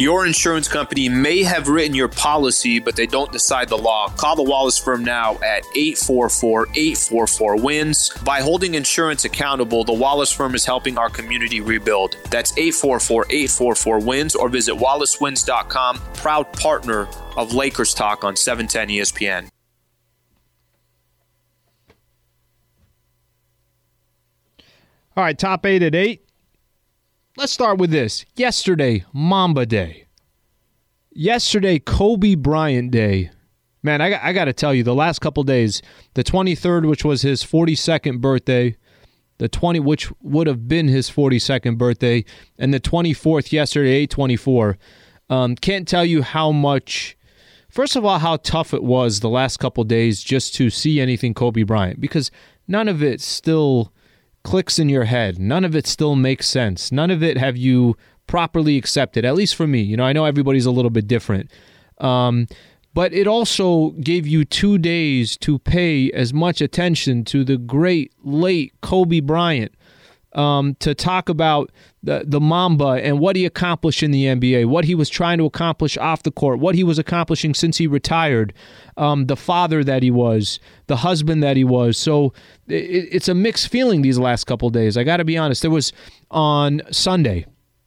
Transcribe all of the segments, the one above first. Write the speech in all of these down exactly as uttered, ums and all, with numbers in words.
Your insurance company may have written your policy, but they don't decide the law. Call the Wallace Firm now at eight four four, eight four four, W I N S. By holding insurance accountable, the Wallace Firm is helping our community rebuild. That's eight four four, eight four four, W I N S or visit wallace wins dot com. Proud partner of Lakers Talk on seven ten E S P N. All right, top eight at eight. Let's start with this. Yesterday, Mamba Day. Yesterday, Kobe Bryant Day. Man, I, I got to tell you, the last couple days, the twenty-third, which was his forty-second birthday, the twentieth, which would have been his forty-second birthday, and the twenty-fourth yesterday, eight twenty-four. Um, can't tell you how much, first of all, how tough it was the last couple days just to see anything Kobe Bryant, because none of it still clicks in your head. None of it still makes sense. None of it have you properly accepted, at least for me. You know, I know everybody's a little bit different. Um, but it also gave you two days to pay as much attention to the great, late Kobe Bryant, um, to talk about the, the Mamba and what he accomplished in the N B A, what he was trying to accomplish off the court, what he was accomplishing since he retired, um, the father that he was, the husband that he was. So it, it's a mixed feeling these last couple of days. I got to be honest. There was, on Sunday,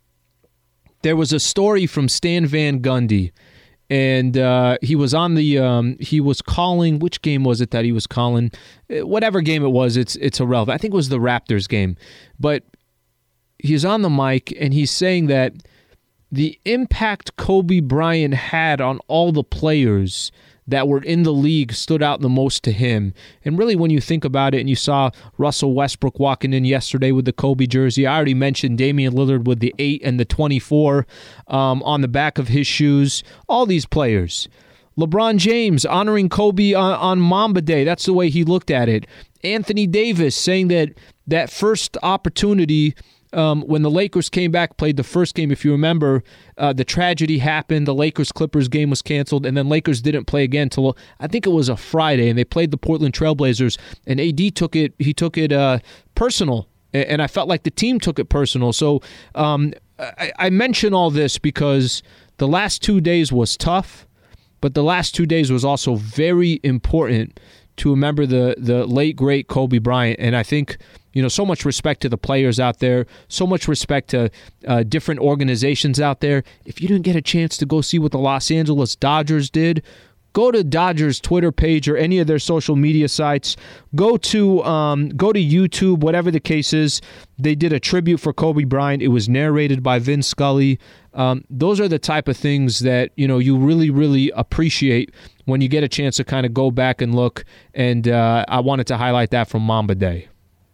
there was a story from Stan Van Gundy, and uh, he was on the, um, he was calling, which game was it that he was calling? Whatever game it was, it's it's irrelevant. I think it was the Raptors game. But he's on the mic, and he's saying that the impact Kobe Bryant had on all the players that were in the league stood out the most to him. And really, when you think about it, and you saw Russell Westbrook walking in yesterday with the Kobe jersey, I already mentioned Damian Lillard with the eight and the twenty-four um, on the back of his shoes. All these players. LeBron James honoring Kobe on, on Mamba Day. That's the way he looked at it. Anthony Davis saying that that first opportunity, Um, when the Lakers came back, played the first game, if you remember, uh, the tragedy happened. The Lakers-Clippers game was canceled, and then Lakers didn't play again until, I think it was a Friday, and they played the Portland Trailblazers, and A D took it, he took it uh, personal, and I felt like the team took it personal. So um, I, I mention all this because the last two days was tough, but the last two days was also very important to remember the the late, great Kobe Bryant, and I think, you know, so much respect to the players out there, so much respect to uh, different organizations out there. If you didn't get a chance to go see what the Los Angeles Dodgers did, go to Dodgers Twitter page or any of their social media sites. Go to um, go to YouTube, whatever the case is. They did a tribute for Kobe Bryant. It was narrated by Vin Scully. Um, those are the type of things that, you know, you really, really appreciate when you get a chance to kind of go back and look. And uh, I wanted to highlight that from Mamba Day.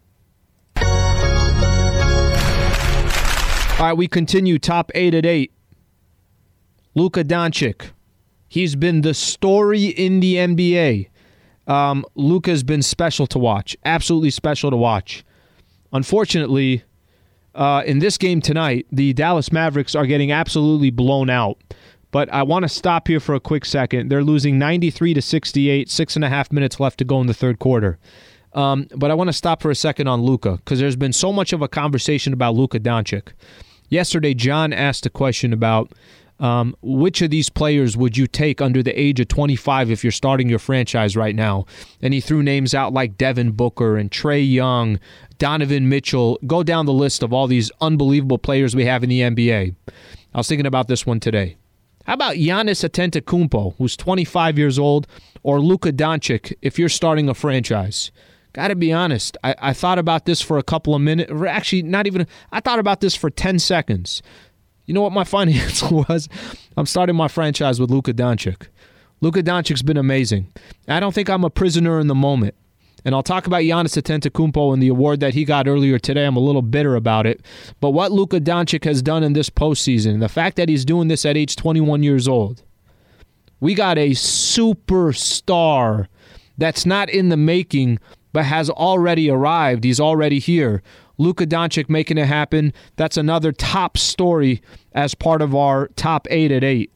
All right, we continue. Top eight at eight. Luka Doncic. He's been the story in the N B A. Um, Luka's been special to watch. Absolutely special to watch. Unfortunately, uh, in this game tonight, the Dallas Mavericks are getting absolutely blown out. But I want to stop here for a quick second. They're losing ninety-three to sixty-eight, six and a half minutes left to go in the third quarter. Um, but I want to stop for a second on Luka, because there's been so much of a conversation about Luka Doncic. Yesterday, John asked a question about um, which of these players would you take under the age of twenty-five if you're starting your franchise right now? And he threw names out like Devin Booker and Trae Young, Donovan Mitchell. Go down the list of all these unbelievable players we have in the N B A. I was thinking about this one today. How about Giannis Antetokounmpo, who's twenty-five years old, or Luka Doncic if you're starting a franchise? Got to be honest, I, I thought about this for a couple of minutes. Actually, not even, I thought about this for ten seconds. You know what my final answer was? I'm starting my franchise with Luka Doncic. Luka Doncic's been amazing. I don't think I'm a prisoner in the moment. And I'll talk about Giannis Antetokounmpo and the award that he got earlier today. I'm a little bitter about it. But what Luka Doncic has done in this postseason, the fact that he's doing this at age twenty-one years old, we got a superstar that's not in the making, but has already arrived. He's already here. Luka Doncic making it happen. That's another top story as part of our top eight at eight.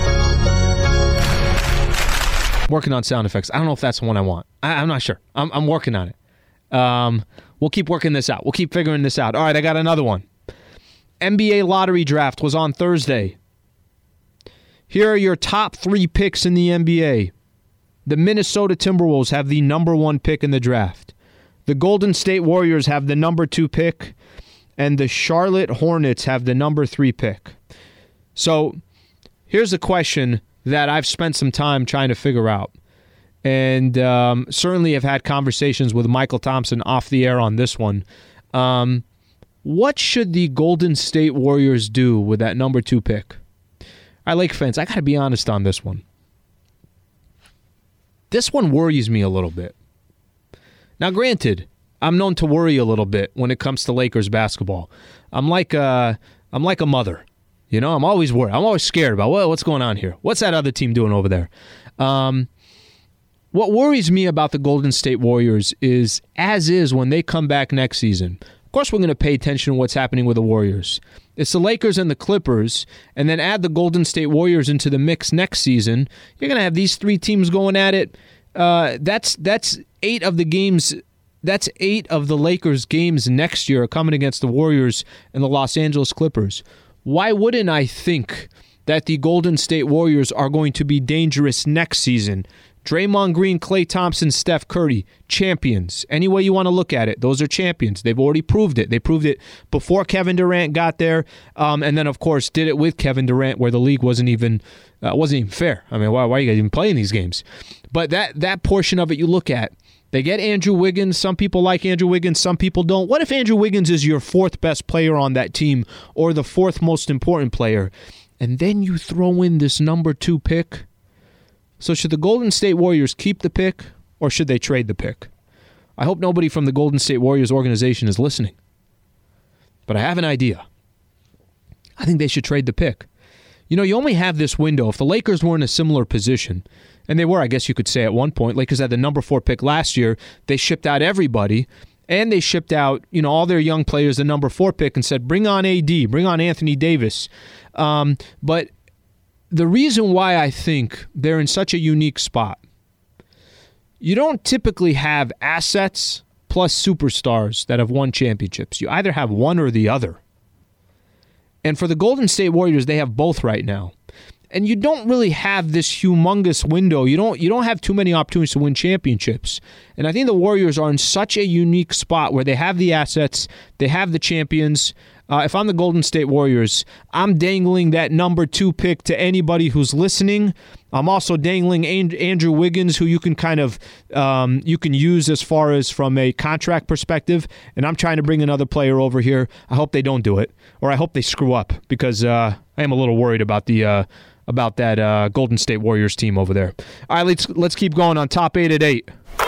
Working on sound effects. I don't know if that's the one I want. I, I'm not sure. I'm, I'm working on it. Um, we'll keep working this out. We'll keep figuring this out. All right, I got another one. N B A lottery draft was on Thursday. Here are your top three picks in the N B A. The Minnesota Timberwolves have the number one pick in the draft. The Golden State Warriors have the number two pick. And the Charlotte Hornets have the number three pick. So here's a question that I've spent some time trying to figure out. And um, certainly have had conversations with Michael Thompson off the air on this one. Um, what should the Golden State Warriors do with that number two pick? All right, Lake fans, I got to be honest on this one. This one worries me a little bit. Now, granted, I'm known to worry a little bit when it comes to Lakers basketball. I'm like a, I'm like a mother. You know, I'm always worried. I'm always scared about, well, what's going on here? What's that other team doing over there? Um, what worries me about the Golden State Warriors is, as is when they come back next season, of course we're going to pay attention to what's happening with the Warriors. It's the Lakers and the Clippers, and then add the Golden State Warriors into the mix next season. You're going to have these three teams going at it. Uh, that's that's eight of the games. That's eight of the Lakers' games next year coming against the Warriors and the Los Angeles Clippers. Why wouldn't I think that the Golden State Warriors are going to be dangerous next season? Draymond Green, Klay Thompson, Steph Curry, champions. Any way you want to look at it, those are champions. They've already proved it. They proved it before Kevin Durant got there, um, and then, of course, did it with Kevin Durant where the league wasn't even uh, wasn't even fair. I mean, why, why are you guys even playing these games? But that that portion of it you look at, they get Andrew Wiggins. Some people like Andrew Wiggins. Some people don't. What if Andrew Wiggins is your fourth best player on that team or the fourth most important player? And then you throw in this number two pick. So should the Golden State Warriors keep the pick or should they trade the pick? I hope nobody from the Golden State Warriors organization is listening. But I have an idea. I think they should trade the pick. You know, you only have this window. If the Lakers were in a similar position, and they were, I guess you could say at one point, Lakers had the number four pick last year, they shipped out everybody, and they shipped out, you know, all their young players the number four pick and said, bring on A D, bring on Anthony Davis. Um, but the reason why I think they're in such a unique spot, you don't typically have assets plus superstars that have won championships. You either have one or the other. And for the Golden State Warriors, they have both right now. And you don't really have this humongous window. You don't you don't have too many opportunities to win championships. And I think the Warriors are in such a unique spot where they have the assets, they have the champions. Uh, if I'm the Golden State Warriors, I'm dangling that number two pick to anybody who's listening. I'm also dangling And- Andrew Wiggins, who you can kind of um, you can use as far as from a contract perspective. And I'm trying to bring another player over here. I hope they don't do it, or I hope they screw up because uh, I am a little worried about the uh, about that uh, Golden State Warriors team over there. All right, let's let's keep going on top eight at eight.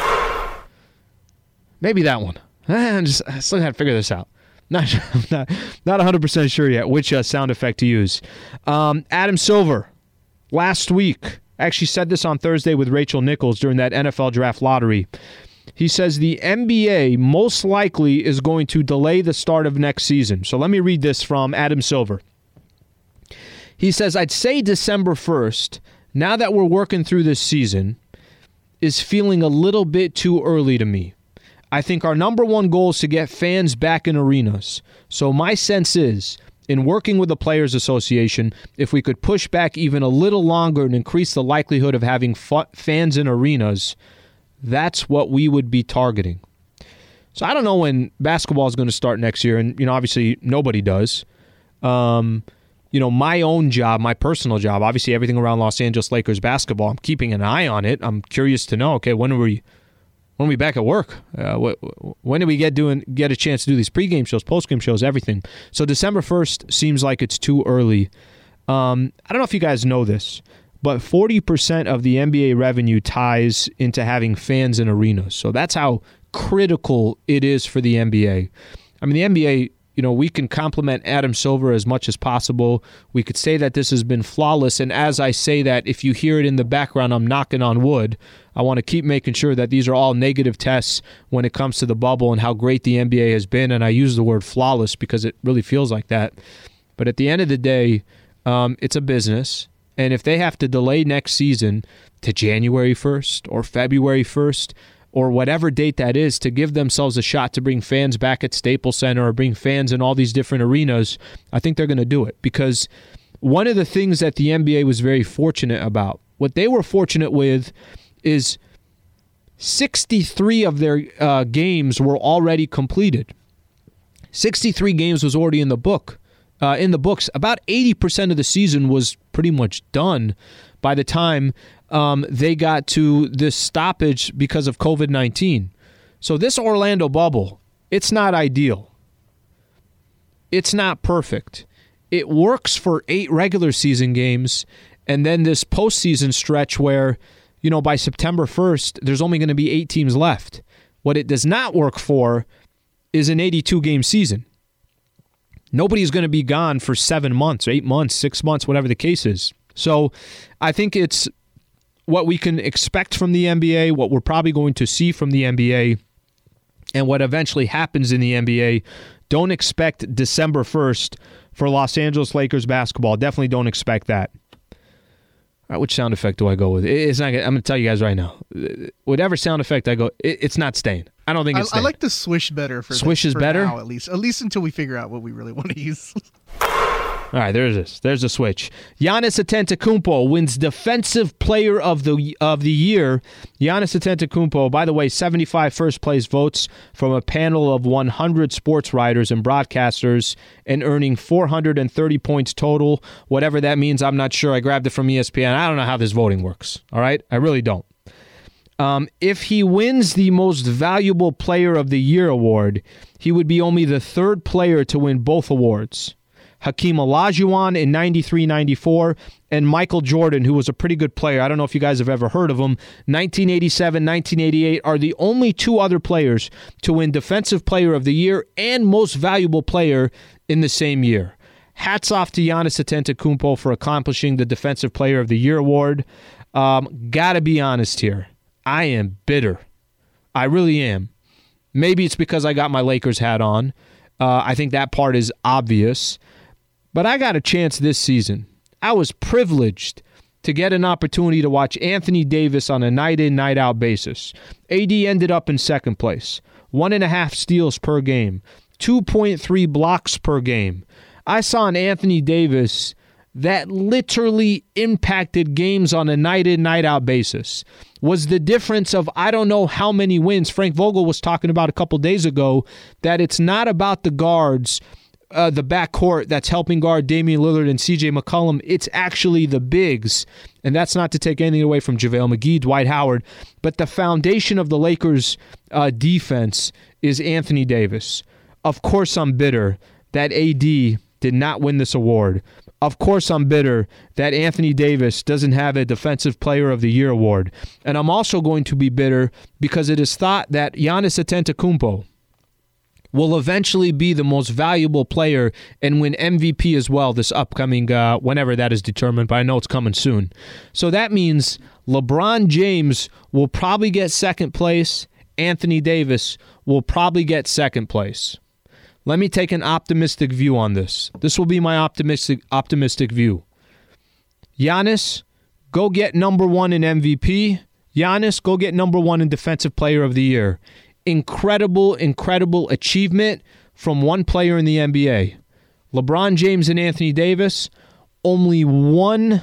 Maybe that one. I just I still got to figure this out. Not not not one hundred percent sure yet which uh, sound effect to use. Um, Adam Silver, last week, actually said this on Thursday with Rachel Nichols during that N F L draft lottery. He says the N B A most likely is going to delay the start of next season. So let me read this from Adam Silver. He says, I'd say December first, now that we're working through this season, is feeling a little bit too early to me. I think our number one goal is to get fans back in arenas. So my sense is, in working with the Players Association, if we could push back even a little longer and increase the likelihood of having f- fans in arenas, that's what we would be targeting. So I don't know when basketball is going to start next year, and you know, obviously nobody does. Um, you know, my own job, my personal job, obviously everything around Los Angeles Lakers basketball, I'm keeping an eye on it. I'm curious to know, okay, when are we when are we back at work? Uh, wh- when do we get doing get a chance to do these pregame shows, postgame shows, everything? So December first seems like it's too early. Um, I don't know if you guys know this, but forty percent of the N B A revenue ties into having fans in arenas. So that's how critical it is for the N B A. I mean, the N B A, you know, we can compliment Adam Silver as much as possible. We could say that this has been flawless. And as I say that, if you hear it in the background, I'm knocking on wood. I want to keep making sure that these are all negative tests when it comes to the bubble and how great the N B A has been. And I use the word flawless because it really feels like that. But at the end of the day, um, it's a business. And if they have to delay next season to January first or February first, or whatever date that is, to give themselves a shot to bring fans back at Staples Center or bring fans in all these different arenas, I think they're going to do it. Because one of the things that the N B A was very fortunate about, what they were fortunate with is sixty-three of their uh, games were already completed. sixty-three games was already in the book. Uh, in the books. About eighty percent of the season was pretty much done by the time um, they got to this stoppage because of covid nineteen. So this Orlando bubble, it's not ideal. It's not perfect. It works for eight regular season games, and then this postseason stretch where, you know, by September first, there's only going to be eight teams left. What it does not work for is an eighty-two game season. Nobody's going to be gone for seven months, eight months, six months, whatever the case is. So I think it's what we can expect from the N B A, what we're probably going to see from the N B A, and what eventually happens in the N B A. Don't expect December first for Los Angeles Lakers basketball. Definitely don't expect that. All right, which sound effect do I go with? It's not. I'm going to tell you guys right now. Whatever sound effect I go, it, it's not staying. I don't think it's I, staying. I like the swish better for swish the, is for better now, at least. At least until we figure out what we really want to use. All right, there's this. There's a switch. Giannis Antetokounmpo wins Defensive Player of the of the Year. Giannis Antetokounmpo, by the way, seventy-five first place votes from a panel of one hundred sports writers and broadcasters, and earning four hundred thirty points total. Whatever that means, I'm not sure. I grabbed it from E S P N. I don't know how this voting works. All right, I really don't. Um, if he wins the Most Valuable Player of the Year award, he would be only the third player to win both awards. Hakeem Olajuwon in ninety-three ninety-four, and Michael Jordan, who was a pretty good player. I don't know if you guys have ever heard of him. nineteen eighty-seven, nineteen eighty-eight are the only two other players to win Defensive Player of the Year and Most Valuable Player in the same year. Hats off to Giannis Antetokounmpo for accomplishing the Defensive Player of the Year award. Um, gotta be honest here. I am bitter. I really am. Maybe it's because I got my Lakers hat on. Uh, I think that part is obvious. But I got a chance this season. I was privileged to get an opportunity to watch Anthony Davis on a night-in, night-out basis. A D ended up in second place. One and a half steals per game. two point three blocks per game. I saw an Anthony Davis that literally impacted games on a night-in, night-out basis. Was the difference of I don't know how many wins. Frank Vogel was talking about a couple days ago that it's not about the guards, Uh, the backcourt that's helping guard Damian Lillard and C J McCollum. It's actually the bigs. And that's not to take anything away from JaVale McGee, Dwight Howard. But the foundation of the Lakers' uh, defense is Anthony Davis. Of course I'm bitter that A D did not win this award. Of course I'm bitter that Anthony Davis doesn't have a Defensive Player of the Year award. And I'm also going to be bitter because it is thought that Giannis Antetokounmpo will eventually be the most valuable player and win M V P as well this upcoming, uh, whenever that is determined, but I know it's coming soon. So that means LeBron James will probably get second place. Anthony Davis will probably get second place. Let me take an optimistic view on this. This will be my optimistic optimistic view. Giannis, go get number one in M V P. Giannis, go get number one in Defensive Player of the Year. Incredible, incredible achievement from one player in the N B A. LeBron James and Anthony Davis, only one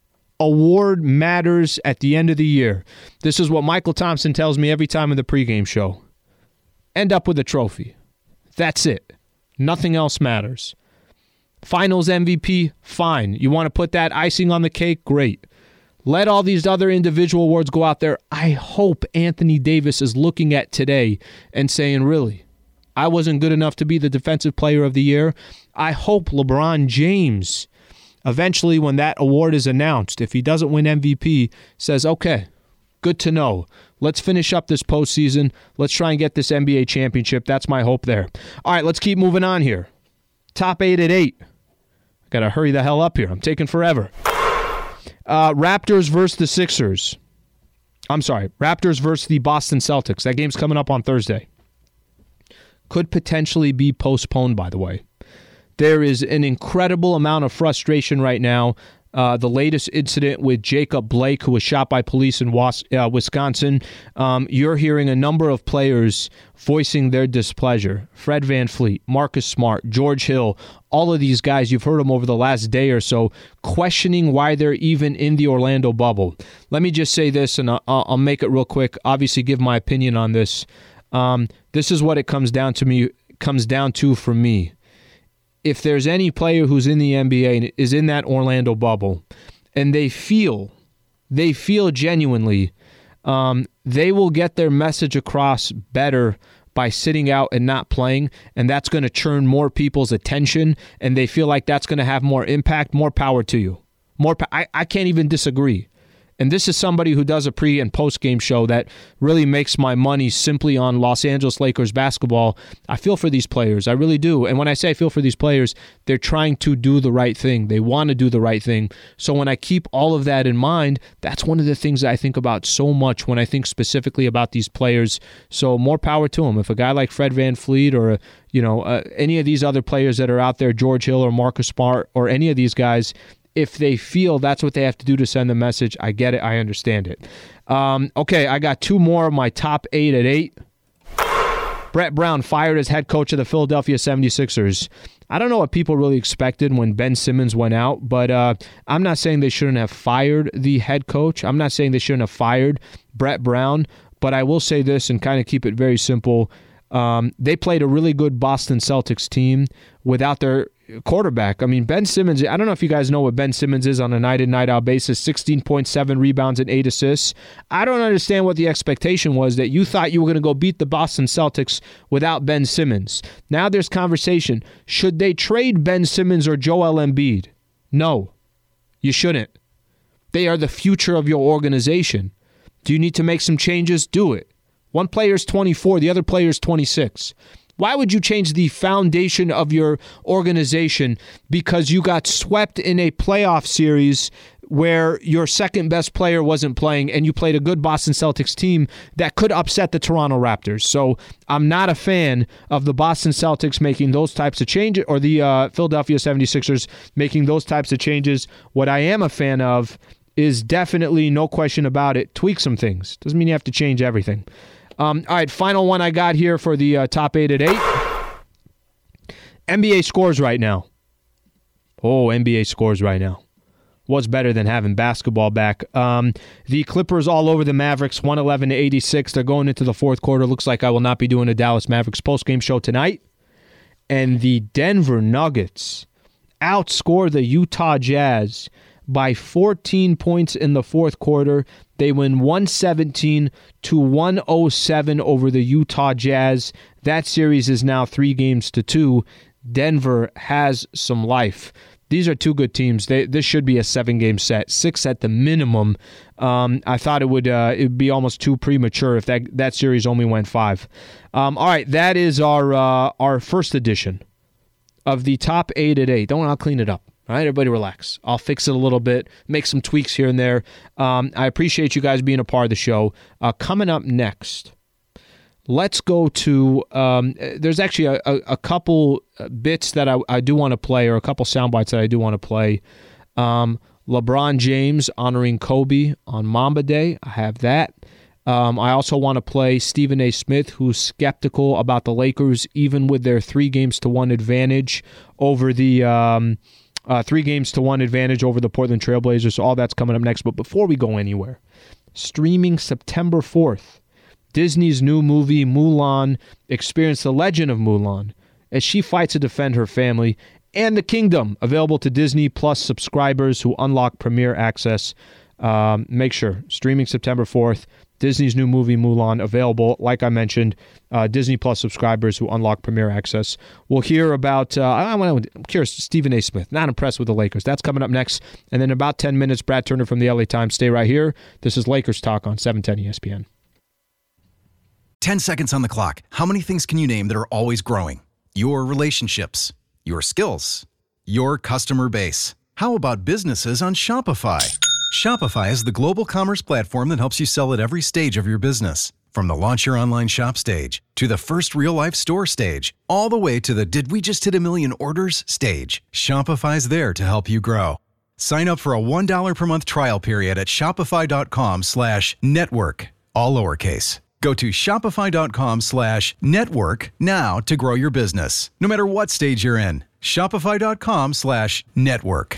award matters at the end of the year. This is what Michael Thompson tells me every time in the pregame show. End up with a trophy. That's it. Nothing else matters. Finals M V P, fine. You want to put that icing on the cake? Great. Let all these other individual awards go out there. I hope Anthony Davis is looking at today and saying, really, I wasn't good enough to be the Defensive Player of the Year. I hope LeBron James, eventually when that award is announced, if he doesn't win M V P, says, okay, good to know. Let's finish up this postseason. Let's try and get this N B A championship. That's my hope there. All right, let's keep moving on here. Top eight at eight. I got to hurry the hell up here. I'm taking forever. Uh, Raptors versus the Sixers. I'm sorry, Raptors versus the Boston Celtics. That game's coming up on Thursday. Could potentially be postponed, by the way. There is an incredible amount of frustration right now Uh, the latest incident with Jacob Blake, who was shot by police in Was- uh, Wisconsin, um, you're hearing a number of players voicing their displeasure. Fred VanVleet, Marcus Smart, George Hill, all of these guys, you've heard them over the last day or so, questioning why they're even in the Orlando bubble. Let me just say this, and I'll, I'll make it real quick. Obviously, give my opinion on this. Um, this is what it comes down to me. Comes down to for me. If there's any player who's in the N B A and is in that Orlando bubble, and they feel, they feel genuinely, um, they will get their message across better by sitting out and not playing, and that's going to churn more people's attention, and they feel like that's going to have more impact. More power to you. More, pa- I, I can't even disagree. And this is somebody who does a pre- and post-game show that really makes my money simply on Los Angeles Lakers basketball. I feel for these players. I really do. And when I say I feel for these players, they're trying to do the right thing. They want to do the right thing. So when I keep all of that in mind, that's one of the things that I think about so much when I think specifically about these players. So more power to them. If a guy like Fred VanVleet or a, you know uh, any of these other players that are out there, George Hill or Marcus Smart or any of these guys, if they feel that's what they have to do to send the message, I get it. I understand it. Um, okay, I got two more of my top eight at eight. Brett Brown fired as head coach of the Philadelphia seventy-sixers. I don't know what people really expected when Ben Simmons went out, but uh, I'm not saying they shouldn't have fired the head coach. I'm not saying they shouldn't have fired Brett Brown, but I will say this and kind of keep it very simple. Um, they played a really good Boston Celtics team without their quarterback. I mean, Ben Simmons, I don't know if you guys know what Ben Simmons is on a night-in, night-out basis, sixteen point seven rebounds and eight assists. I don't understand what the expectation was that you thought you were going to go beat the Boston Celtics without Ben Simmons. Now there's conversation. Should they trade Ben Simmons or Joel Embiid? No, you shouldn't. They are the future of your organization. Do you need to make some changes? Do it. One player is twenty-four, the other player is twenty-six. Why would you change the foundation of your organization because you got swept in a playoff series where your second best player wasn't playing and you played a good Boston Celtics team that could upset the Toronto Raptors? So I'm not a fan of the Boston Celtics making those types of changes or the uh, Philadelphia seventy-sixers making those types of changes. What I am a fan of is definitely, no question about it, tweak some things. Doesn't mean you have to change everything. Um, all right, final one I got here for the uh, top eight at eight. N B A scores right now. Oh, N B A scores right now. What's better than having basketball back? Um, the Clippers all over the Mavericks, one eleven to eighty-six. They're going into the fourth quarter. Looks like I will not be doing a Dallas Mavericks postgame show tonight. And the Denver Nuggets outscore the Utah Jazz by fourteen points in the fourth quarter. They win one seventeen to one oh seven over the Utah Jazz. That series is now three games to two. Denver has some life. These are two good teams. They, this should be a seven-game set, six at the minimum. Um, I thought it would uh, it would be almost too premature if that, that series only went five. Um, all right, that is our uh, our first edition of the top eight at eight. Don't I'll clean it up. All right, everybody relax. I'll fix it a little bit, make some tweaks here and there. Um, I appreciate you guys being a part of the show. Uh, coming up next, let's go to, um, there's actually a, a, a couple bits that I, I do want to play, or a couple sound bites that I do want to play. Um, LeBron James honoring Kobe on Mamba Day. I have that. Um, I also want to play Stephen A. Smith, who's skeptical about the Lakers, even with their three games to one advantage over the... Um, Uh, three games to one advantage over the Portland Trailblazers. So all that's coming up next. But before we go anywhere, streaming September fourth, Disney's new movie, Mulan, experience the legend of Mulan as she fights to defend her family and the kingdom. Available to Disney Plus subscribers who unlock premiere access. Um, make sure, streaming September fourth, Disney's new movie, Mulan, available, like I mentioned, uh, Disney Plus subscribers who unlock Premier Access. We'll hear about, uh, I'm curious, Stephen A. Smith, not impressed with the Lakers. That's coming up next. And then in about ten minutes, Brad Turner from the L A Times. Stay right here. This is Lakers Talk on seven ten E S P N. ten seconds on the clock. How many things can you name that are always growing? Your relationships, your skills, your customer base. How about businesses on Shopify? Shopify is the global commerce platform that helps you sell at every stage of your business. From the launch your online shop stage, to the first real-life store stage, all the way to the did we just hit a million orders stage. Shopify's there to help you grow. Sign up for a one dollar per month trial period at shopify.com slash network, all lowercase. Go to shopify.com slash network now to grow your business, no matter what stage you're in. Shopify.com slash network.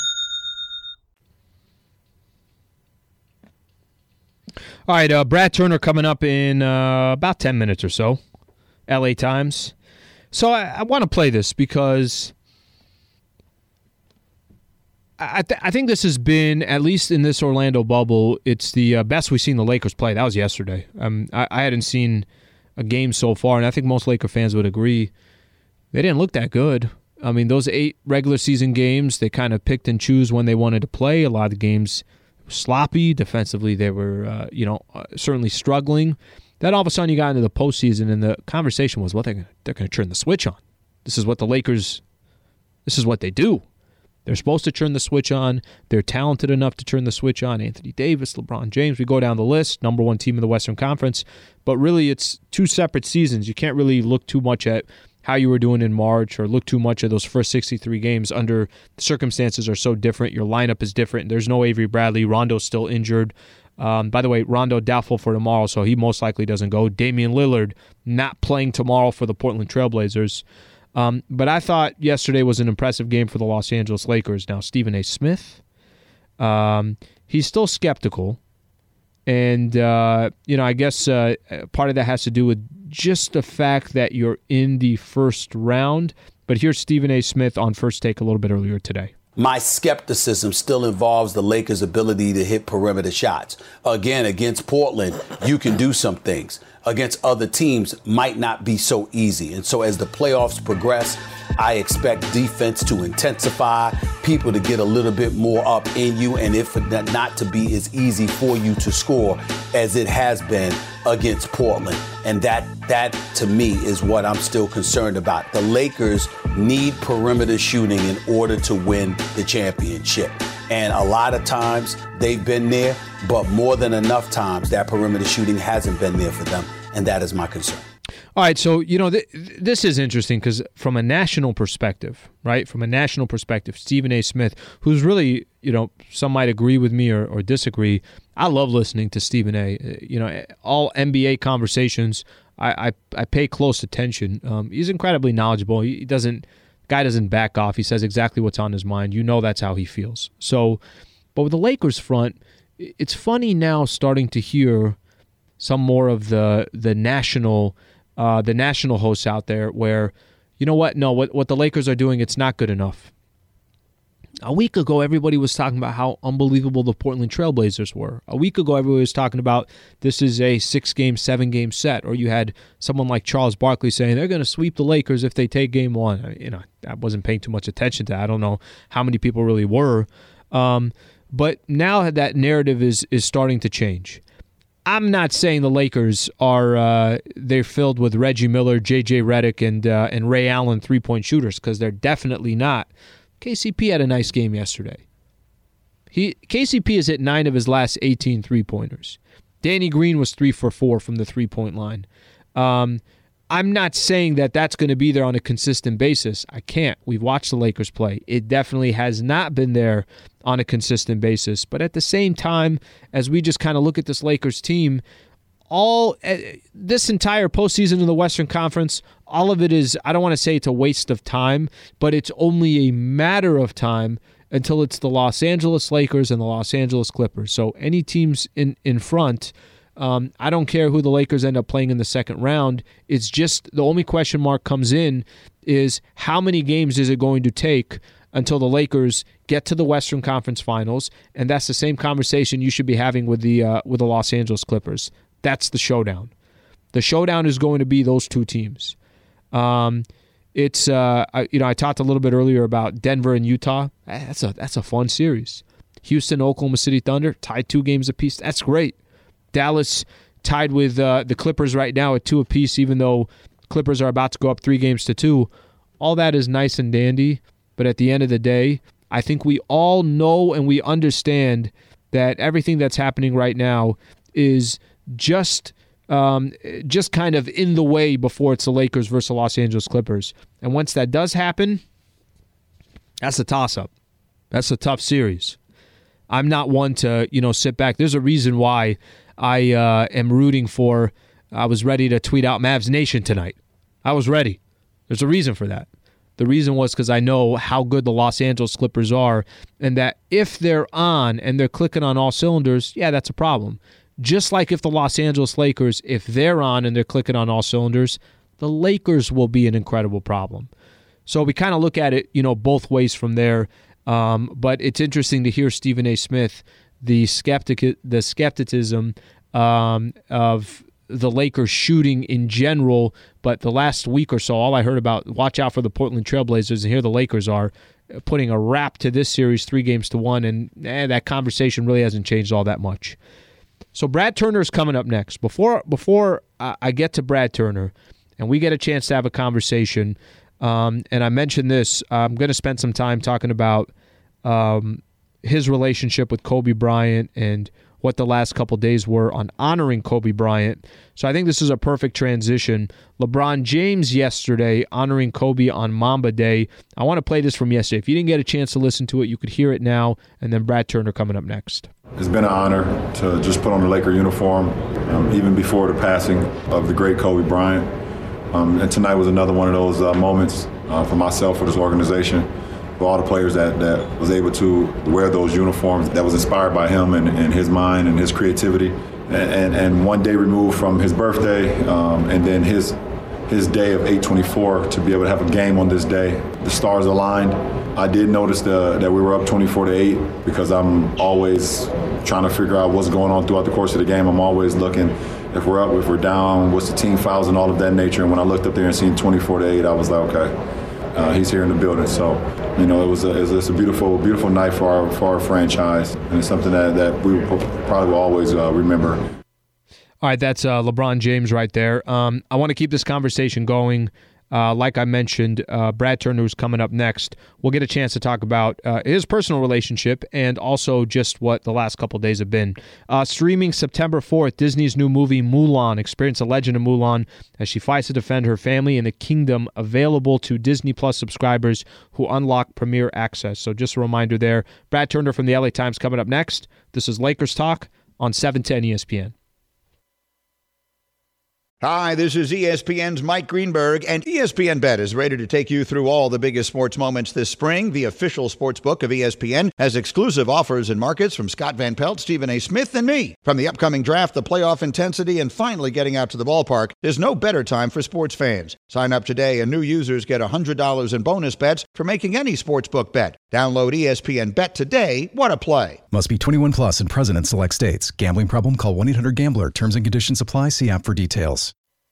All right, uh, Brad Turner coming up in uh, about ten minutes or so, L A Times. So I, I want to play this because I, th- I think this has been, at least in this Orlando bubble, it's the uh, best we've seen the Lakers play. That was yesterday. Um, I, I hadn't seen a game so far, and I think most Laker fans would agree. They didn't look that good. I mean, those eight regular season games, they kind of picked and choose when they wanted to play. A lot of the games were sloppy. Defensively, they were, uh, you know, uh, certainly struggling. Then all of a sudden you got into the postseason, and the conversation was, well, they're going they're going to turn the switch on. This is what the Lakers, this is what they do. They're supposed to turn the switch on. They're talented enough to turn the switch on. Anthony Davis, LeBron James, we go down the list, number one team in the Western Conference. But really, it's two separate seasons. You can't really look too much at how you were doing in March or look too much at those first sixty-three games. Under the circumstances are so different. Your lineup is different. There's no Avery Bradley. Rondo's still injured. Um, by the way, Rondo doubtful for tomorrow, so he most likely doesn't go. Damian Lillard not playing tomorrow for the Portland Trailblazers. Um, but I thought yesterday was an impressive game for the Los Angeles Lakers. Now, Stephen A. Smith, um, he's still skeptical. And, uh, you know, I guess uh, part of that has to do with just the fact that you're in the first round. But here's Stephen A. Smith on First Take a little bit earlier today. My skepticism still involves the Lakers' ability to hit perimeter shots. Again, against Portland, you can do some things. Against other teams, might not be so easy. And so as the playoffs progress, I expect defense to intensify, people to get a little bit more up in you, and if not to be as easy for you to score as it has been against Portland. And that, that to me, is what I'm still concerned about. The Lakers need perimeter shooting in order to win the championship. And a lot of times they've been there, but more than enough times that perimeter shooting hasn't been there for them. And that is my concern. All right, so, you know, th- this is interesting because from a national perspective, right, from a national perspective, Stephen A. Smith, who's really, you know, some might agree with me or, or disagree. I love listening to Stephen A. You know, all N B A conversations, I, I, I pay close attention. Um, he's incredibly knowledgeable. He, he doesn't, guy doesn't back off. He says exactly what's on his mind. You know that's how he feels. So, but with the Lakers front, it's funny now starting to hear some more of the the national uh, the national hosts out there where, you know what, no, what, what the Lakers are doing, it's not good enough. A week ago, everybody was talking about how unbelievable the Portland Trailblazers were. A week ago, everybody was talking about this is a six-game, seven-game set. Or you had someone like Charles Barkley saying they're going to sweep the Lakers if they take game one. I mean, you know, I wasn't paying too much attention to that. I don't know how many people really were. Um, but now that narrative is is starting to change. I'm not saying the Lakers are uh, they're filled with Reggie Miller, J J Redick, and uh, and Ray Allen three-point shooters, because they're definitely not. K C P had a nice game yesterday. He K C P has hit nine of his last eighteen three-pointers. Danny Green was three for four from the three-point line. Um, I'm not saying that that's going to be there on a consistent basis. I can't. We've watched the Lakers play. It definitely has not been there on a consistent basis. But at the same time, as we just kind of look at this Lakers team, all uh, this entire postseason in the Western Conference, all of it is, I don't want to say it's a waste of time, but it's only a matter of time until it's the Los Angeles Lakers and the Los Angeles Clippers. So any teams in, in front, um, I don't care who the Lakers end up playing in the second round. It's just the only question mark comes in is how many games is it going to take until the Lakers get to the Western Conference Finals, and that's the same conversation you should be having with the uh, with the Los Angeles Clippers. That's the showdown. The showdown is going to be those two teams. Um, it's uh, I, you know I talked a little bit earlier about Denver and Utah. That's a that's a fun series. Houston, Oklahoma City Thunder tied two games apiece. That's great. Dallas tied with uh, the Clippers right now at two apiece, even though Clippers are about to go up three games to two. All that is nice and dandy, but at the end of the day, I think we all know and we understand that everything that's happening right now is just um, just kind of in the way before it's the Lakers versus the Los Angeles Clippers. And once that does happen, that's a toss-up. That's a tough series. I'm not one to, you know, sit back. There's a reason why I uh, am rooting for, I was ready to tweet out Mavs Nation tonight. I was ready. There's a reason for that. The reason was because I know how good the Los Angeles Clippers are, and that if they're on and they're clicking on all cylinders, yeah, that's a problem. Just like if the Los Angeles Lakers, if they're on and they're clicking on all cylinders, the Lakers will be an incredible problem. So we kind of look at it, you know, both ways from there. Um, but it's interesting to hear Stephen A. Smith, the skeptic, the skepticism um, of the Lakers shooting in general. But the last week or so, all I heard about, watch out for the Portland Trailblazers, and here the Lakers are putting a wrap to this series, three games to one, and eh, that conversation really hasn't changed all that much. So Brad Turner is coming up next. Before before I get to Brad Turner, and we get a chance to have a conversation. Um, and I mentioned this, I'm going to spend some time talking about um, his relationship with Kobe Bryant and what the last couple days were on honoring Kobe Bryant. So I think this is a perfect transition. LeBron James yesterday honoring Kobe on Mamba Day. I want to play this from yesterday. If you didn't get a chance to listen to it, you could hear it now, and then Brad Turner coming up next. It's been an honor to just put on the Laker uniform, um, even before the passing of the great Kobe Bryant. Um, and tonight was another one of those uh, moments uh, for myself, for this organization, for all the players that, that was able to wear those uniforms, that was inspired by him and, and his mind and his creativity. And, and, and one day removed from his birthday, um, and then his his day of eight twenty-four, to be able to have a game on this day. The stars aligned. I did notice the, that we were up twenty-four to eight, because I'm always trying to figure out what's going on throughout the course of the game. I'm always looking if we're up, if we're down, what's the team fouls and all of that nature. And when I looked up there and seen twenty-four to eight, I was like, okay, uh, he's here in the building. So, you know, it was a, it was a beautiful, beautiful night for our for our franchise, and it's something that, that we probably will always uh, remember. All right, that's uh, LeBron James right there. Um, I want to keep this conversation going. Uh, like I mentioned, uh, Brad Turner is coming up next. We'll get a chance to talk about uh, his personal relationship and also just what the last couple days have been. Uh, streaming September fourth, Disney's new movie Mulan. Experience the legend of Mulan as she fights to defend her family and the kingdom, available to Disney Plus subscribers who unlock Premier Access. So just a reminder there. Brad Turner from the L A Times coming up next. This is Lakers Talk on seven ten E S P N. Hi, this is E S P N's Mike Greenberg, and E S P N Bet is ready to take you through all the biggest sports moments this spring. The official sports book of E S P N has exclusive offers and markets from Scott Van Pelt, Stephen A. Smith, and me. From the upcoming draft, the playoff intensity, and finally getting out to the ballpark, there's no better time for sports fans. Sign up today, and new users get one hundred dollars in bonus bets for making any sportsbook bet. Download E S P N Bet today. What a play. Must be twenty-one plus and present in select states. Gambling problem? Call one eight hundred gambler. Terms and conditions apply. See app for details.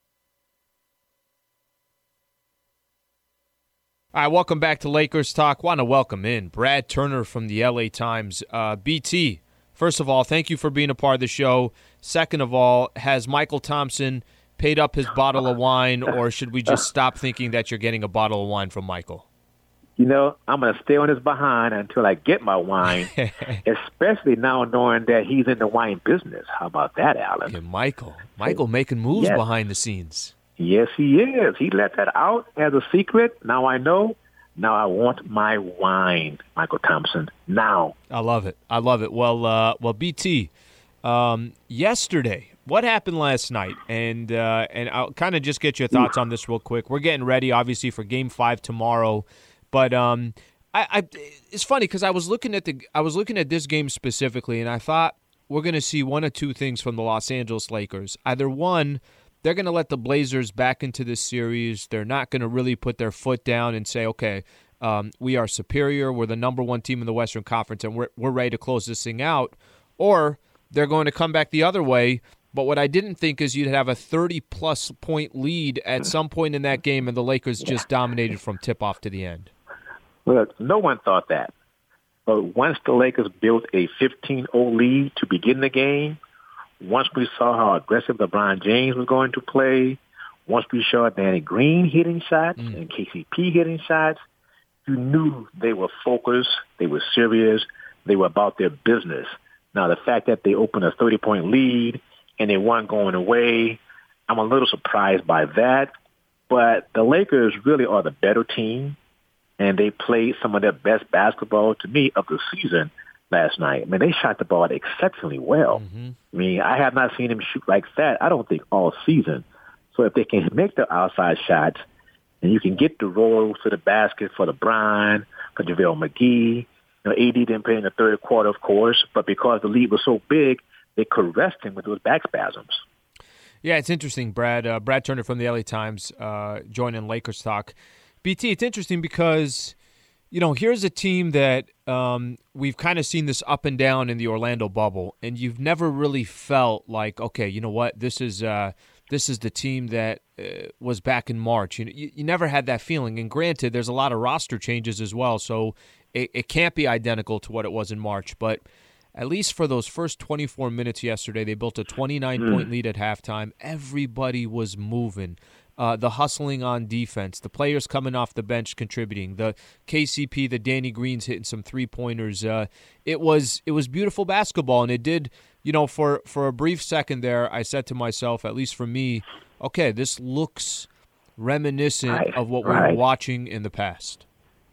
All right, welcome back to Lakers Talk. Want to welcome in Brad Turner from the L A Times. Uh, B T, first of all, thank you for being a part of the show. Second of all, has Michael Thompson paid up his bottle of wine, or should we just stop thinking that you're getting a bottle of wine from Michael? You know, I'm going to stay on his behind until I get my wine, especially now knowing that he's in the wine business. How about that, Alan? Yeah, Michael. Michael making moves yes. behind the scenes. Yes, he is. He let that out as a secret. Now I know. Now I want my wine, Michael Thompson. Now. I love it. I love it. Well, uh, well, B T, um, yesterday, what happened last night? And uh, and I'll kind of just get your thoughts on this real quick. We're getting ready, obviously, for Game Five tomorrow. But um, I, I it's funny because I was looking at the I was looking at this game specifically, and I thought we're going to see one or two things from the Los Angeles Lakers. Either one, they're going to let the Blazers back into this series. They're not going to really put their foot down and say, okay, um, we are superior. We're the number one team in the Western Conference, and we're, we're ready to close this thing out. Or they're going to come back the other way. But what I didn't think is you'd have a thirty-plus point lead at some point in that game, and the Lakers just dominated from tip-off to the end. Look, no one thought that. But once the Lakers built a fifteen oh lead to begin the game, once we saw how aggressive LeBron James was going to play, once we saw Danny Green hitting shots mm. and K C P hitting shots, you knew they were focused, they were serious, they were about their business. Now, the fact that they opened a thirty-point lead and they weren't going away, I'm a little surprised by that. But the Lakers really are the better team, and they played some of their best basketball, to me, of the season last night. I mean, they shot the ball exceptionally well. Mm-hmm. I mean, I have not seen them shoot like that, I don't think, all season. So if they can make the outside shots, and you can get the rolls to the basket for LeBron, for JaVale McGee. You know, A D didn't play in the third quarter, of course, but because the lead was so big, they could rest him with those back spasms. Yeah, it's interesting, Brad. Uh, Brad Turner from the L A Times uh, joining Lakers Talk. B T, it's interesting because, you know, here's a team that um, we've kind of seen this up and down in the Orlando bubble, and you've never really felt like, okay, you know what, this is uh, this is the team that uh, was back in March. You, you you never had that feeling. And granted, there's a lot of roster changes as well, so it, it can't be identical to what it was in March. But at least for those first twenty-four minutes yesterday, they built a twenty-nine point lead at halftime. Everybody was moving. Uh, the hustling on defense, the players coming off the bench contributing, the K C P, the Danny Greens hitting some three-pointers. Uh, it was it was beautiful basketball, and it did, you know, for, for a brief second there, I said to myself, at least for me, okay, this looks reminiscent right, of what right. we were watching in the past.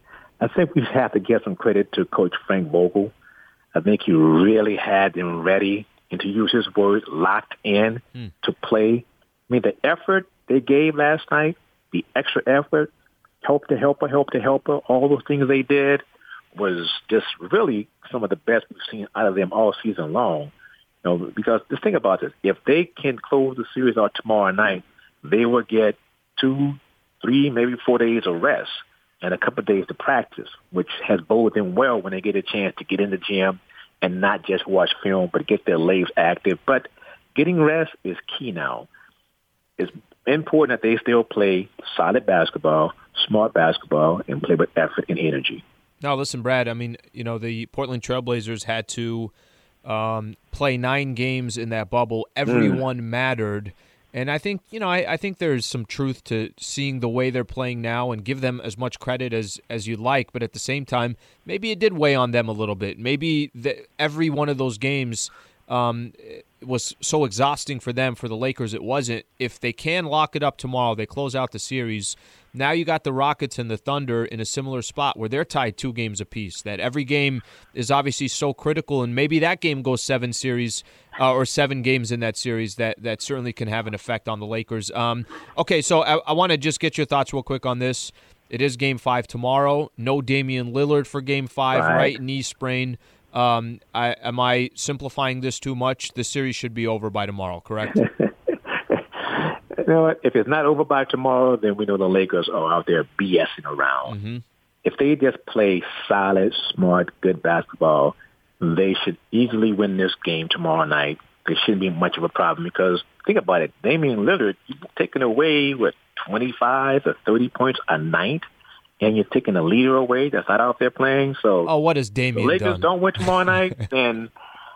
I think we have to give some credit to Coach Frank Vogel. I think he really had them ready, and to use his word, locked in hmm. to play. I mean, the effort they gave last night, the extra effort, help to helper, help to helper, all those things they did was just really some of the best we've seen out of them all season long. You know, because the thing about this, if they can close the series out tomorrow night, they will get two, three, maybe four days of rest and a couple of days to practice, which has boded them well when they get a chance to get in the gym and not just watch film, but get their legs active. But getting rest is key now. It's important that they still play solid basketball, smart basketball, and play with effort and energy. No, listen, Brad, I mean, you know, the Portland Trailblazers had to um, play nine games in that bubble. Everyone mm. mattered. And I think, you know, I, I think there's some truth to seeing the way they're playing now and give them as much credit as, as you like. But at the same time, maybe it did weigh on them a little bit. Maybe the, every one of those games um, was so exhausting for them. For the Lakers, it wasn't. If they can lock it up tomorrow, they close out the series. Now you got the Rockets and the Thunder in a similar spot where they're tied two games apiece. That every game is obviously so critical, and maybe that game goes seven series uh, or seven games in that series. That that certainly can have an effect on the Lakers. Um, okay, so I, I want to just get your thoughts real quick on this. It is Game Five tomorrow. No Damian Lillard for Game Five. Right, right knee sprain. Um, I, am I simplifying this too much? The series should be over by tomorrow, correct? You know what? If it's not over by tomorrow, then we know the Lakers are out there BSing around. Mm-hmm. If they just play solid, smart, good basketball, they should easily win this game tomorrow night. There shouldn't be much of a problem because, think about it, Damian Lillard, you're taking away, what, twenty-five or thirty points a night, and you're taking a leader away that's not out there playing. So, oh, what has Damian the Lakers done? don't win tomorrow night, then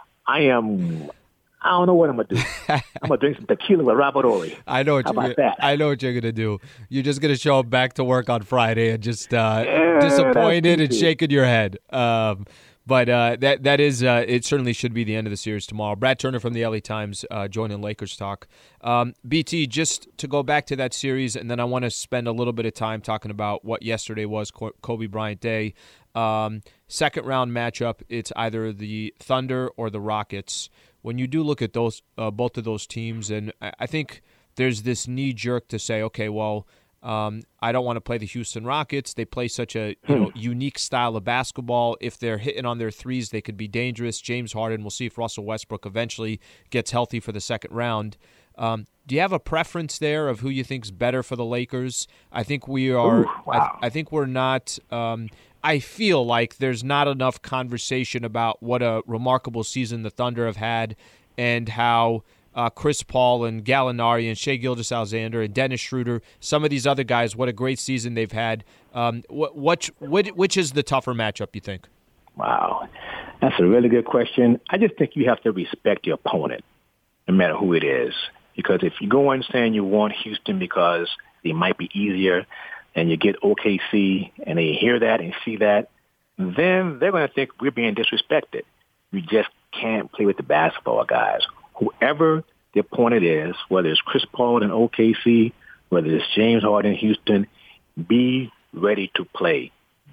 I am... I don't know what I'm gonna do. I'm gonna drink some tequila with Robert Horry. I know what How you're. about that? I know what you're gonna do. You're just gonna show up back to work on Friday and just uh, yeah, disappointed and shaking your head. Um, but uh, that that is uh, it. Certainly should be the end of the series tomorrow. Brad Turner from the L A Times uh, joining Lakers Talk. Um, B T, just to go back to that series, and then I want to spend a little bit of time talking about what yesterday was Kobe Bryant Day. Um, second round matchup. It's either the Thunder or the Rockets. When you do look at those, uh, both of those teams, and I think there's this knee jerk to say, okay, well, um, I don't want to play the Houston Rockets. They play such a you know unique style of basketball. If they're hitting on their threes, they could be dangerous. James Harden, we'll see if Russell Westbrook eventually gets healthy for the second round. Um, do you have a preference there of who you think's better for the Lakers? I think we are. Ooh, wow. I, I think we're not. Um, I feel like there's not enough conversation about what a remarkable season the Thunder have had and how uh, Chris Paul and Gallinari and Shai Gilgeous-Alexander and Dennis Schroeder, some of these other guys, what a great season they've had. Um, what, what, which, which is the tougher matchup, you think? Wow. That's a really good question. I just think you have to respect your opponent, no matter who it is. Because if you go in saying you want Houston because they might be easier, and you get O K C, and they hear that and see that, then they're going to think we're being disrespected. We just can't play with the basketball guys. Whoever the opponent is, whether it's Chris Paul in O K C, whether it's James Harden in Houston, be ready to play.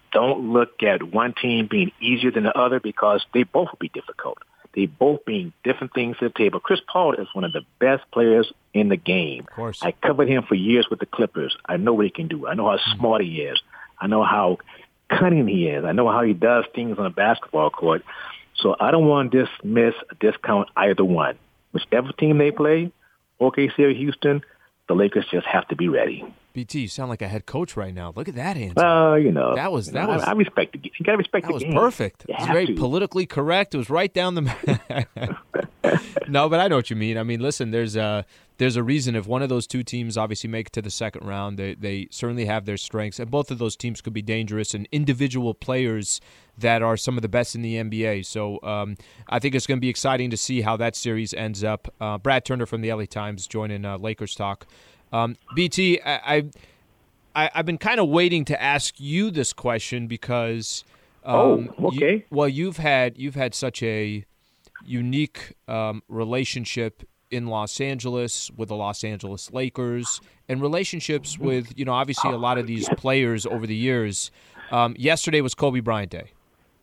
don't look at one team being easier than the other because they both will be difficult. They both bring different things to the table. Chris Paul is one of the best players in the game. Of course. I covered him for years with the Clippers. I know what he can do. I know how smart he is. I know how cunning he is. I know how he does things on a basketball court. So I don't want to dismiss or discount either one. Whichever team they play, O K C or Houston, the Lakers just have to be ready. B T, you sound like a head coach right now. Look at that answer. Well, uh, you know, that was that I, was. I respect the game. You got to respect that the game. That was perfect. You it was have very to. politically correct. It was right down the. No, but I know what you mean. I mean, listen, there's a there's a reason if one of those two teams obviously make it to the second round, they they certainly have their strengths, and both of those teams could be dangerous and individual players that are some of the best in the N B A. So um, I think it's going to be exciting to see how that series ends up. Uh, Brad Turner from the L A Times joining uh, Lakers Talk. Um, B T, I. I I, I've been kind of waiting to ask you this question because, um, oh, okay. You, well, you've had you've had such a unique um, relationship in Los Angeles with the Los Angeles Lakers, and relationships with you know obviously a lot of these players over the years. Um, yesterday was Kobe Bryant Day.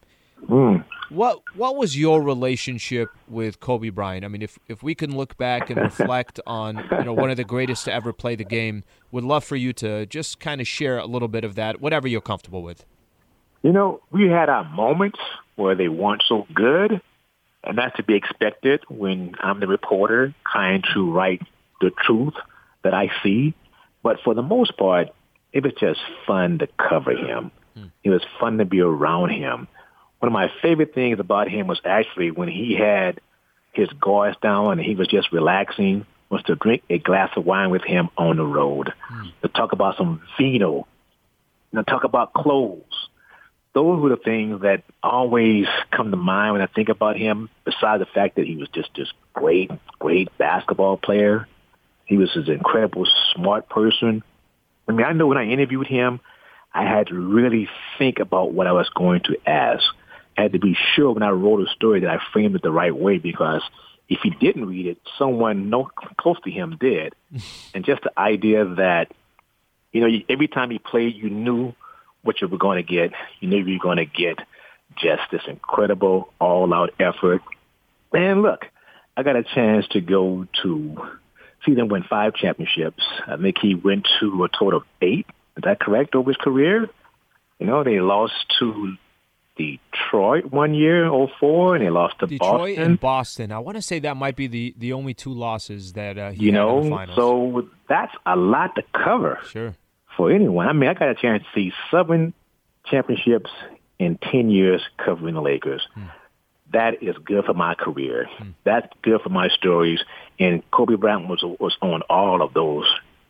Mm. What what was your relationship with Kobe Bryant? I mean, if if we can look back and reflect on you know one of the greatest to ever play the game, would love for you to just kind of share a little bit of that, whatever you're comfortable with. You know, we had our moments where they weren't so good, and that's to be expected when I'm the reporter trying to write the truth that I see. But for the most part, it was just fun to cover him. Hmm. It was fun to be around him. One of my favorite things about him was actually when he had his guards down and he was just relaxing, was to drink a glass of wine with him on the road, mm. to talk about some vino, to talk about clothes. Those were the things that always come to mind when I think about him, besides the fact that he was just this great, great basketball player. He was this incredible, smart person. I mean, I know when I interviewed him, I had to really think about what I was going to ask. I had to be sure when I wrote a story that I framed it the right way, because if he didn't read it, someone no close to him did. And just the idea that, you know, every time he played, you knew what you were going to get. You knew you were going to get just this incredible all-out effort. And look, I got a chance to go to see them win five championships. I think he went to a total of eight. Is that correct, over his career? You know, they lost to Detroit one year, oh four, and they lost to Detroit Boston. and Boston. I want to say that might be the, the only two losses that uh, he you had know, in the finals. So that's a lot to cover sure. for anyone. I mean, I got a chance to see seven championships in ten years covering the Lakers. Hmm. That is good for my career. Hmm. That's good for my stories. And Kobe Bryant was was on all of those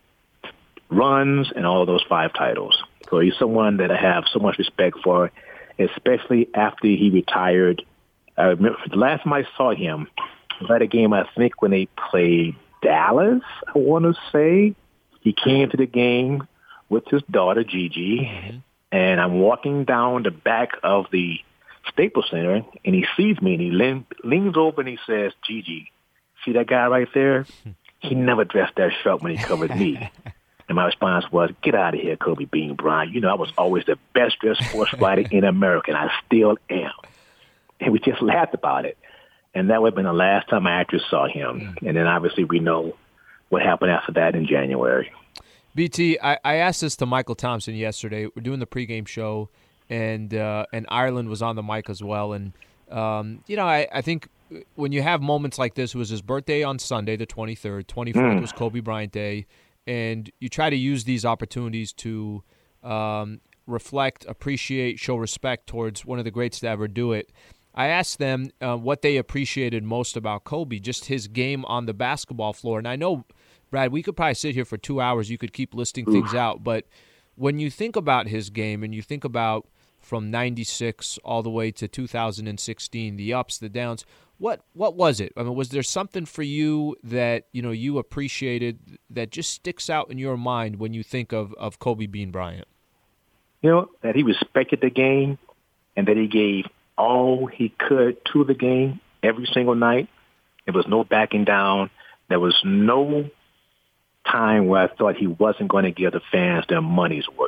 runs and all of those five titles. So he's someone that I have so much respect for, especially after he retired. I remember the last time I saw him was at a game, I think, when they played Dallas, I want to say. He came to the game with his daughter, Gigi, mm-hmm. and I'm walking down the back of the Staples Center, and he sees me, and he lean, leans over and he says, Gigi, see that guy right there? He never dressed that sharp when he covered me. And my response was, get out of here, Kobe Bean Bryant. You know, I was always the best-dressed sports writer in America, and I still am. And we just laughed about it. And that would have been the last time I actually saw him. And then, obviously, we know what happened after that in January. B T, I, I asked this to Michael Thompson yesterday. We're doing the pregame show, and uh, and Ireland was on the mic as well. And, um, you know, I, I think when you have moments like this, it was his birthday on Sunday, the twenty-third, twenty-fourth mm. was Kobe Bryant Day, and you try to use these opportunities to um, reflect, appreciate, show respect towards one of the greats to ever do it. I asked them uh, what they appreciated most about Kobe, just his game on the basketball floor. And I know, Brad, we could probably sit here for two hours. You could keep listing things out. But when you think about his game and you think about from ninety-six all the way to two thousand sixteen, the ups, the downs, what what was it? I mean, was there something for you that, you know, you appreciated that just sticks out in your mind when you think of, of Kobe Bean Bryant? You know, that he respected the game and that he gave all he could to the game every single night. There was no backing down. There was no time where I thought he wasn't going to give the fans their money's worth.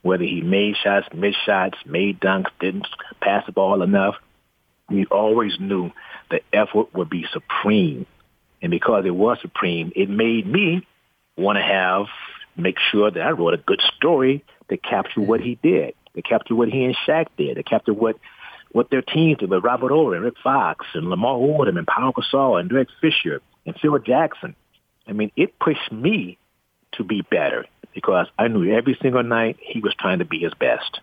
whether he made shots, missed shots, made dunks, didn't pass the ball enough. We always knew the effort would be supreme. And because it was supreme, it made me want to have, make sure that I wrote a good story to capture what he did, to capture what he and Shaq did, to capture what, what their teams did with Robert Ory, Rick Fox, and Lamar Odom, and Paul Gasol, and Derek Fisher, and Phil Jackson. I mean, it pushed me to be better because I knew every single night he was trying to be his best.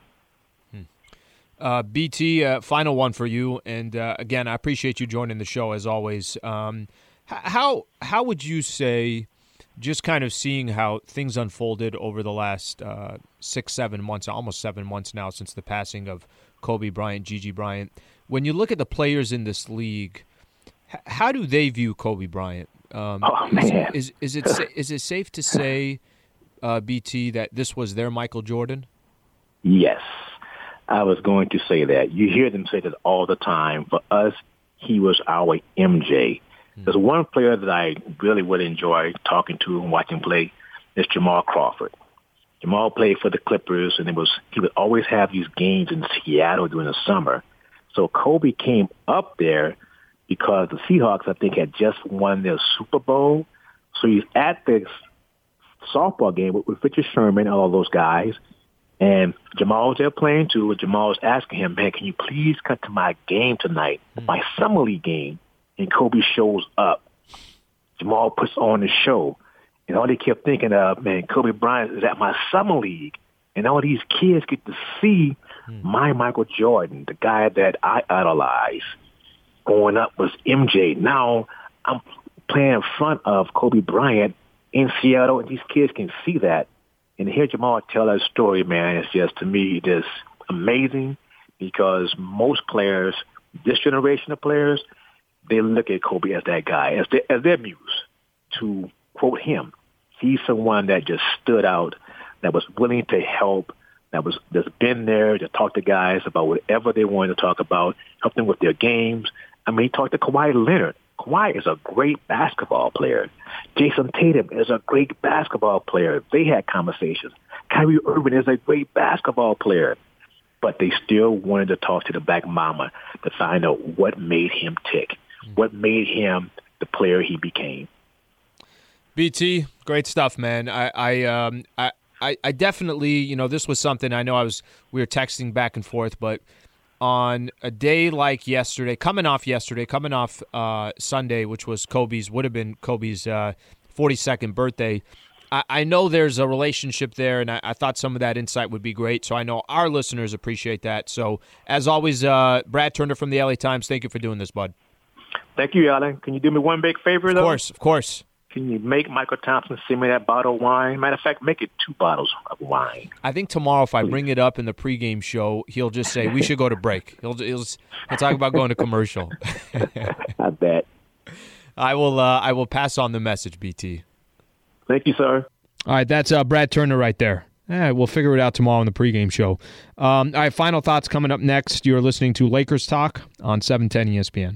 Uh, B T, uh, final one for you. And, uh, again, I appreciate you joining the show as always. Um, how how would you say, just kind of seeing how things unfolded over the last uh, six, seven months, almost seven months now since the passing of Kobe Bryant, Gigi Bryant, when you look at the players in this league, h- how do they view Kobe Bryant? Um, oh, man. Is, is, is, it, sa- is it safe to say, uh, B T, that this was their Michael Jordan? Yes. I was going to say that. You hear them say that all the time. For us, he was our M J. Mm. There's one player that I really would enjoy talking to and watching play is Jamal Crawford. Jamal played for the Clippers, and it was he would always have these games in Seattle during the summer. So Kobe came up there because the Seahawks, I think, had just won their Super Bowl. So he's at this softball game with, with Richard Sherman and all those guys. And Jamal was there playing too. And Jamal was asking him, man, can you please come to my game tonight, mm. my summer league game? And Kobe shows up. Jamal puts on the show. And all they kept thinking of, man, Kobe Bryant is at my summer league. And all these kids get to see mm. my Michael Jordan, the guy that I idolized. Growing up was M J. Now I'm playing in front of Kobe Bryant in Seattle, and these kids can see that. And to hear Jamal tell that story, man, it's just, to me, just amazing because most players, this generation of players, they look at Kobe as that guy, as their, as their muse. To quote him, he's someone that just stood out, that was willing to help, that was that's been there to talk to guys about whatever they wanted to talk about, help them with their games. I mean, he talked to Kawhi Leonard. Kawhi is a great basketball player. Jason Tatum is a great basketball player. They had conversations. Kyrie Irving is a great basketball player. But they still wanted to talk to the Black Mamba to find out what made him tick, what made him the player he became. B T, great stuff, man. I, I, um, I, I, I definitely, you know, this was something I know I was, we were texting back and forth, but on a day like yesterday, coming off yesterday, coming off uh, Sunday, which was Kobe's, would have been Kobe's uh, forty-second birthday, I, I know there's a relationship there, and I, I thought some of that insight would be great, so I know our listeners appreciate that. So, as always, uh, Brad Turner from the L A Times, thank you for doing this, bud. Thank you, Alan. Can you do me one big favor, though? Of course, of course. Can you make Michael Thompson send me that bottle of wine? Matter of fact, make it two bottles of wine. I think tomorrow, if I bring it up in the pregame show, he'll just say, we should go to break. He'll, he'll, he'll talk about going to commercial. I bet. I will uh, I will pass on the message, B T. Thank you, sir. All right, that's uh, Brad Turner right there. Eh, we'll figure it out tomorrow in the pregame show. Um, all right, final thoughts coming up next. You're listening to Lakers Talk on seven ten E S P N.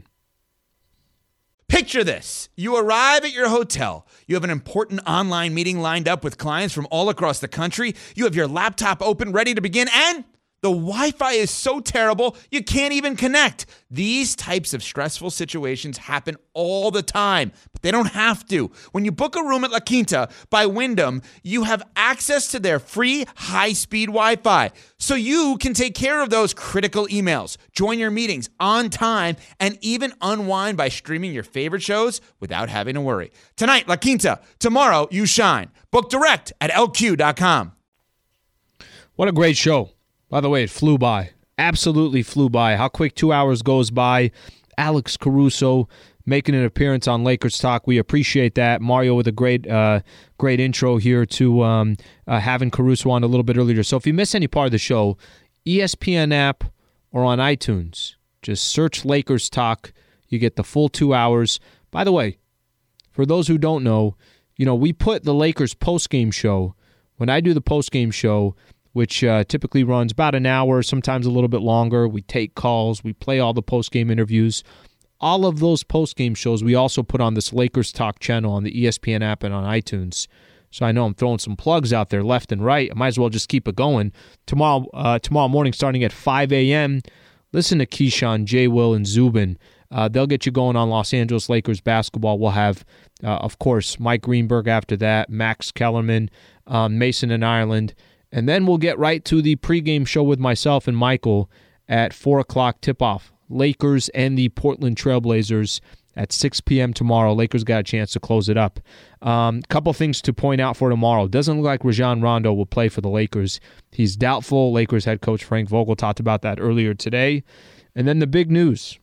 Picture this. You arrive at your hotel. You have an important online meeting lined up with clients from all across the country. You have your laptop open, ready to begin, and the Wi-Fi is so terrible, you can't even connect. These types of stressful situations happen all the time, but they don't have to. When you book a room at La Quinta by Wyndham, you have access to their free high-speed Wi-Fi, so you can take care of those critical emails, join your meetings on time, and even unwind by streaming your favorite shows without having to worry. Tonight, La Quinta. Tomorrow, you shine. Book direct at L Q dot com. What a great show. By the way, it flew by. Absolutely flew by. How quick two hours goes by. Alex Caruso making an appearance on Lakers Talk. We appreciate that. Mario with a great uh, great intro here to um, uh, having Caruso on a little bit earlier. So if you miss any part of the show, E S P N app or on iTunes, just search Lakers Talk. You get the full two hours. By the way, for those who don't know, you know, we put the Lakers postgame show, when I do the postgame show, which uh, typically runs about an hour, sometimes a little bit longer. We take calls. We play all the post-game interviews. All of those post-game shows we also put on this Lakers Talk channel on the E S P N app and on iTunes. So I know I'm throwing some plugs out there left and right. I might as well just keep it going. Tomorrow uh, tomorrow morning starting at five a.m., listen to Keyshawn, J. Will, and Zubin. Uh, they'll get you going on Los Angeles Lakers basketball. We'll have, uh, of course, Mike Greenberg after that, Max Kellerman, um, Mason in Ireland. And then we'll get right to the pregame show with myself and Michael at four o'clock tip-off. Lakers and the Portland Trailblazers at six p.m. tomorrow. Lakers got a chance to close it up. A um, couple things to point out for tomorrow. Doesn't look like Rajon Rondo will play for the Lakers. He's doubtful. Lakers head coach Frank Vogel talked about that earlier today. And then the big news.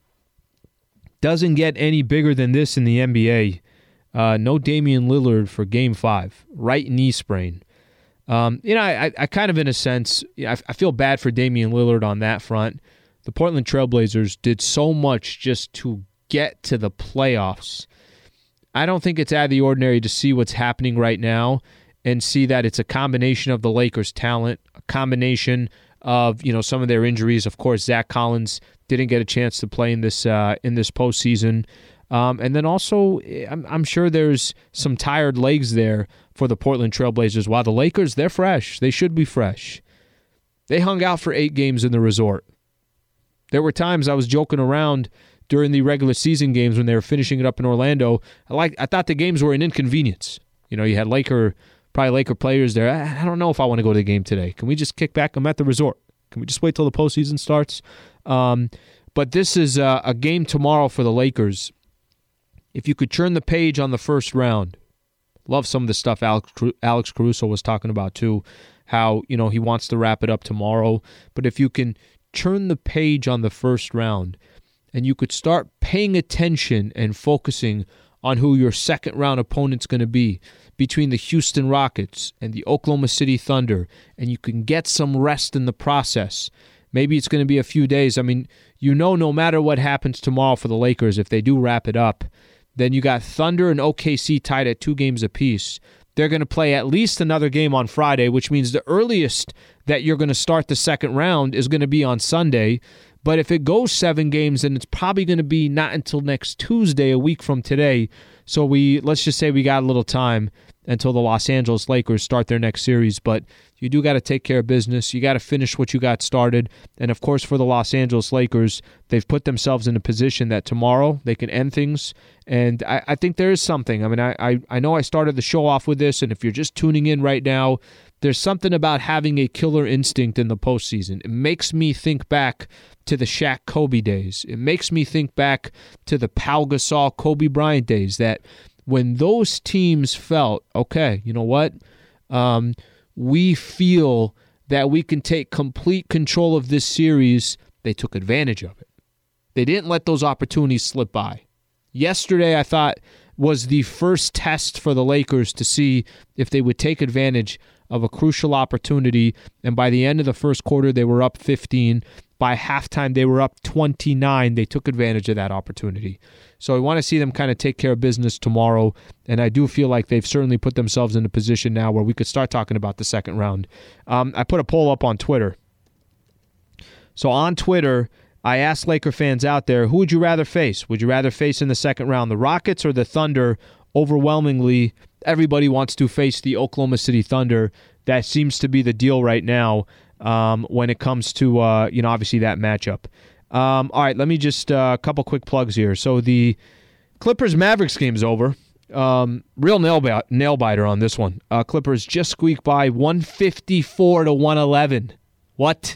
Doesn't get any bigger than this in the N B A. Uh, no Damian Lillard for Game five. Right knee sprain. Um, you know, I, I kind of, in a sense, I, I feel bad for Damian Lillard on that front. The Portland Trailblazers did so much just to get to the playoffs. I don't think it's out of the ordinary to see what's happening right now and see that it's a combination of the Lakers' talent, a combination of, you know, some of their injuries. Of course, Zach Collins didn't get a chance to play in this uh, in this postseason. Um, and then also, I'm, I'm sure there's some tired legs there for the Portland Trailblazers. While the Lakers, they're fresh. They should be fresh. They hung out for eight games in the resort. There were times I was joking around during the regular season games when they were finishing it up in Orlando. I like I thought the games were an inconvenience. You know, you had Laker, probably Laker players there. I, I don't know if I want to go to the game today. Can we just kick back? I'm at the resort. Can we just wait till the postseason starts? Um, but this is a, a game tomorrow for the Lakers. If you could turn the page on the first round, love some of the stuff Alex, Alex Caruso was talking about too, how, you know, he wants to wrap it up tomorrow. But if you can turn the page on the first round and you could start paying attention and focusing on who your second round opponent's going to be between the Houston Rockets and the Oklahoma City Thunder, and you can get some rest in the process. Maybe it's going to be a few days. I mean, you know, no matter what happens tomorrow for the Lakers, if they do wrap it up, then you got Thunder and O K C tied at two games apiece. They're going to play at least another game on Friday, which means the earliest that you're going to start the second round is going to be on Sunday. But if it goes seven games, then it's probably going to be not until next Tuesday, a week from today. So we let's just say we got a little time until the Los Angeles Lakers start their next series. But you do got to take care of business. You got to finish what you got started. And, of course, for the Los Angeles Lakers, they've put themselves in a position that tomorrow they can end things. And I, I think there is something. I mean, I, I, I know I started the show off with this, and if you're just tuning in right now, there's something about having a killer instinct in the postseason. It makes me think back to the Shaq Kobe days. It makes me think back to the Pau Gasol Kobe Bryant days, that when those teams felt, okay, you know what, um, we feel that we can take complete control of this series, they took advantage of it. They didn't let those opportunities slip by. Yesterday, I thought, was the first test for the Lakers to see if they would take advantage of a crucial opportunity, and by the end of the first quarter, they were up fifteen. By halftime, they were up twenty-nine. They took advantage of that opportunity. So I want to see them kind of take care of business tomorrow, and I do feel like they've certainly put themselves in a position now where we could start talking about the second round. Um, I put a poll up on Twitter. So on Twitter, I asked Laker fans out there, who would you rather face? Would you rather face in the second round the Rockets or the Thunder? Overwhelmingly, everybody wants to face the Oklahoma City Thunder. That seems to be the deal right now um, when it comes to, uh, you know, obviously that matchup. Um, all right, let me just, a uh, couple quick plugs here. So the Clippers-Mavericks game's over. Um, real nail, b- nail biter on this one. Uh, Clippers just squeaked by one fifty-four to one eleven. What?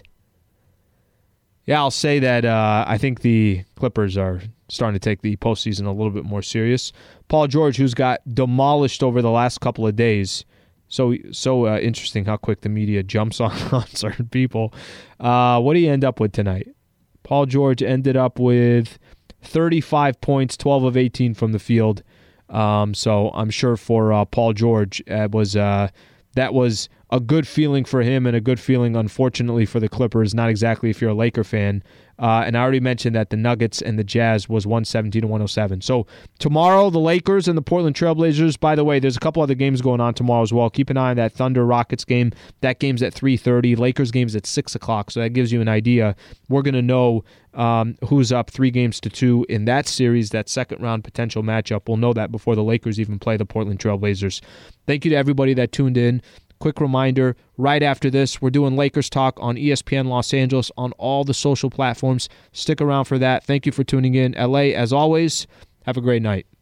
Yeah, I'll say that uh, I think the Clippers are starting to take the postseason a little bit more serious. Paul George, who's got demolished over the last couple of days. So so uh, interesting how quick the media jumps on, on certain people. Uh, what did he end up with tonight? Paul George ended up with thirty-five points, twelve of eighteen from the field. Um, so I'm sure for uh, Paul George, it was uh, that was a good feeling for him and a good feeling, unfortunately, for the Clippers. Not exactly if you're a Laker fan. Uh, and I already mentioned that the Nuggets and the Jazz was one seventeen to one oh seven. So tomorrow, the Lakers and the Portland Trailblazers. By the way, there's a couple other games going on tomorrow as well. Keep an eye on that Thunder Rockets game. That game's at three thirty. Lakers game's at six o'clock. So that gives you an idea. We're going to know um, who's up three games to two in that series, that second round potential matchup. We'll know that before the Lakers even play the Portland Trailblazers. Thank you to everybody that tuned in. Quick reminder, right after this, we're doing Lakers Talk on E S P N Los Angeles on all the social platforms. Stick around for that. Thank you for tuning in. L A, as always, have a great night.